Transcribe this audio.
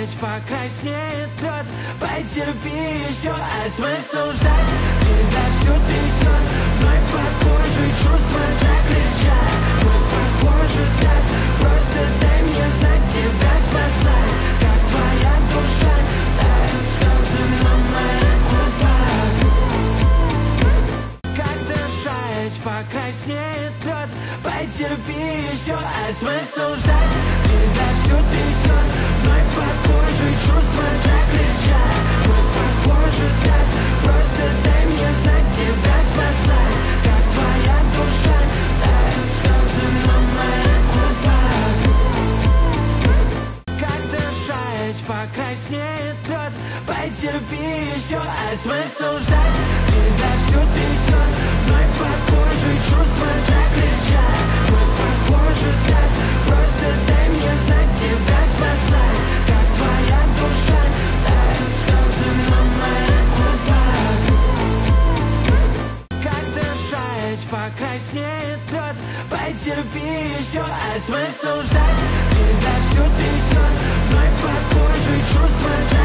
Покраснеть, покраснеет лед. Потерпи еще, а смысл ждать? Тебя всю трясет, вновь по коже чувства закричат. Мы похожи так, просто дай мне знать, тебя спасать. Как твоя душа, тают слезы на моих губах. Как дышать, покраснеет лед. Потерпи еще, а смысл ждать? Тебя всю трясет, вновь по коже чувства закричат. Мы похожи так, просто дай мне знать, тебя спасать. Как твоя душа, тают слезы на моих губах. Как дышать, покраснеет лед. Потерпи еще, а смысл ждать? Тебя всю трясет, вновь по коже чувства закричат. Мы похожи так, просто дай мне знать, тебя спасать. Как твоя душа, тают слезы на моих губах. Как дышать, покраснеет лед. Потерпи еще, а смысл ждать? Тебя всю трясет, вновь по коже чувства закричат.